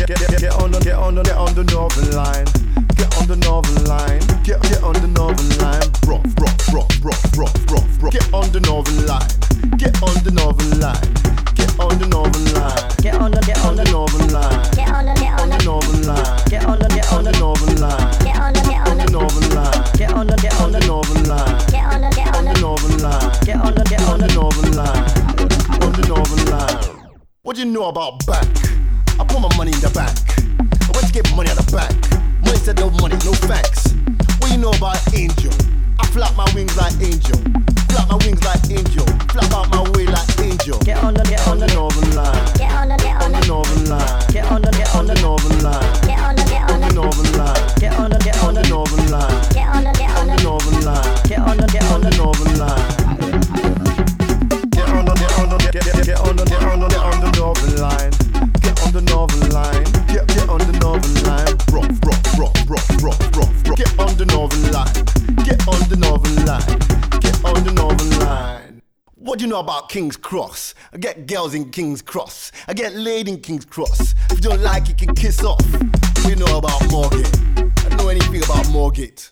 on the Northern Line. Get on the Northern Line. Get on the Northern Line. Bro. Get on the Northern Line. Get on the Northern Line. Get on the Northern Line. Get on the Northern Line. Get on the Northern Line. Get on the Northern Line. Get on the Northern Line. Get on the Northern Line. Get on the Northern Line. Get on the Northern Line. On the Northern Line. What do you know about bank? I put my money in the bank. I went to get money out the bank. Money said no money, no thanks. What you know about angel? I flap my wings like angel. Flap my wings like angel. Flap out my way like angel. Get on the Northern Line. Get on the Northern Line. Get on the Northern Line. Get on the Northern Line. Get on the Northern Line. Get on the Northern Line. Get on the Northern Line. Get on the Northern Line. Get on the Northern Line. Get on the Northern Line. Bro. Get on the Northern Line. Get on the Northern Line. Get on the Northern Line. What do you know about King's Cross? I get girls in King's Cross. I get laid in King's Cross. If you don't like it, you can kiss off. What do you know about Moorgate? I don't know anything about Moorgate.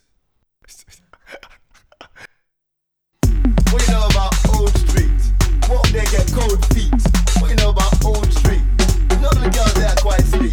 What do you know about Old Street? What they get cold feet? What do you know about Old Street? None of the girls there are quite sweet.